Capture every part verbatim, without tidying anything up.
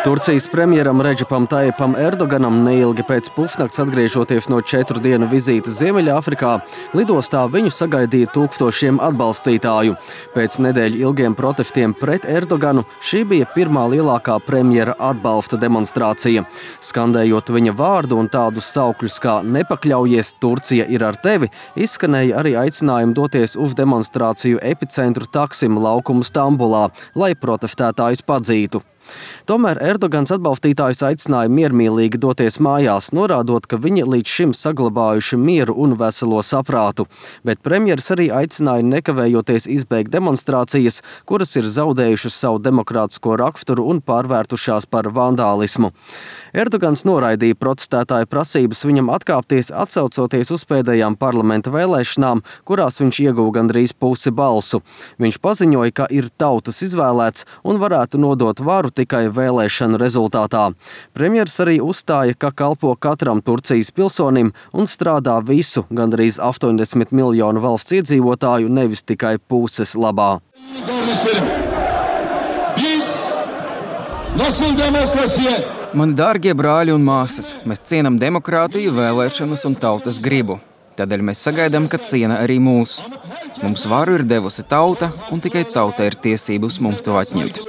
Turcijas premjeram Redžepam Tajipam Erdoganam neilgi pēc pusnakts atgriežoties no četru dienu vizītes Ziemeļāfrikā, lidostā viņu sagaidīja tūkstošiem atbalstītāju. Pēc nedēļu ilgiem protestiem pret Erdoganu šī bija pirmā lielākā premjera atbalsta demonstrācija. Skandējot viņa vārdu un tādus saukļus kā "Nepakļaujies, Turcija ir ar tevi", izskanēja arī aicinājumi doties uz demonstrāciju epicentru Taksim laukumu Stambulā, lai protestētājus padzītu. Tomēr Erdogans atbalstītājus aicināja miermīlīgi doties mājās, norādot, ka viņi līdz šim saglabājuši mieru un veselo saprātu. Bet premjeras arī aicināja nekavējoties izbeigt demonstrācijas, kuras ir zaudējušas savu demokrātisko raksturu un pārvērtušās par vandālismu. Erdogans noraidīja protestētāju prasības viņam atkāpties, atsaucoties uz pēdējām parlamenta vēlēšanām, kurās viņš ieguva gandrīz pusi balsu. Viņš paziņoja, ka ir tautas izvēlēts un varētu nodot varu tikai vēlēšanu rezultātā. Premjers arī uzstāja, ka kalpo katram Turcijas pilsonim un strādā visu, gandrīz astoņdesmit miljonu valsts iedzīvotāju, nevis tikai puses labā. Mani dārgie brāļi un māsas, mēs cienam demokrātiju, vēlēšanas un tautas gribu. Tādēļ mēs sagaidām, ka ciena arī mūs. Mums varu ir devusi tauta, un tikai tauta ir tiesības mums to atņemt.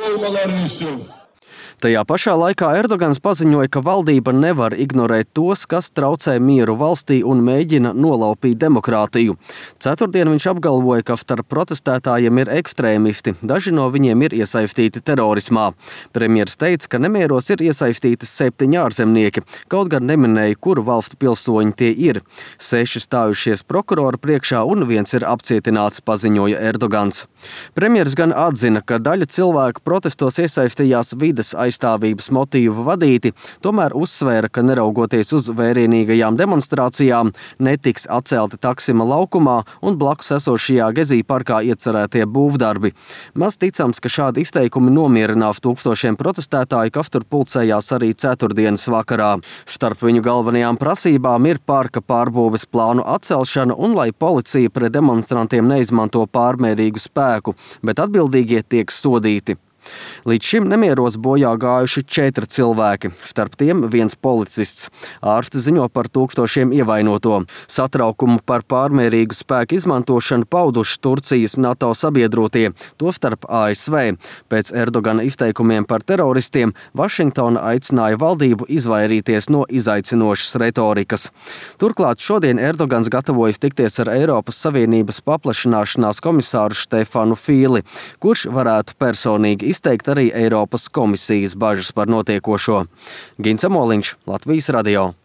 Tajā pašā laikā Erdogans paziņoja, ka valdība nevar ignorēt tos, kas traucē mieru valstī un mēģina nolaupīt demokrātiju. Ceturtdien viņš apgalvoja, ka starp protestētājiem ir ekstrēmisti, daži no viņiem ir iesaistīti terorismā. Premjers teica, ka nemieros ir iesaistīti septiņi ārzemnieki, kaut gan neminēja, kuru valstu pilsoņi tie ir. Seši stājušies prokurora priekšā un viens ir apcietināts, paziņoja Erdogans. Premjers gan atzina, ka daļa cilvēku protestos iesaistījās vides aizstāvības motīvu vadīti, tomēr uzsvēra, ka neraugoties uz vērienīgajām demonstrācijām, netiks atcelti Taksima laukumā un blakus esošajā Gezī parkā iecerētie būvdarbi. Maz ticams, ka šādi izteikumi nomierinās tūkstošiem protestētāju, kas tur pulcējās arī ceturtdienas vakarā. Starp viņu galvenajām prasībām ir parka pārbūves plānu atcelšana un lai policija pret demonstrantiem neizmanto pārmērīgu spēku, bet atbildīgie tiek sodīti. Līdz šim nemieros bojā gājuši četri cilvēki, starp tiem viens policists. Ārsti ziņo par tūkstošiem ievainoto. Satraukumu par pārmērīgu spēku izmantošanu pauduši Turcijas NATO sabiedrotie, tostarp A S V. Pēc Erdogana izteikumiem par teroristiem Vašingtona aicināja valdību izvairīties no izaicinošas retorikas. Turklāt šodien Erdogans gatavojas tikties ar Eiropas Savienības paplašināšanās komisāru Štefanu Fīli, kurš varētu personīgi izteikt arī Eiropas komisijas bažas par notiekošo. Gins Amoliņš, Latvijas radio.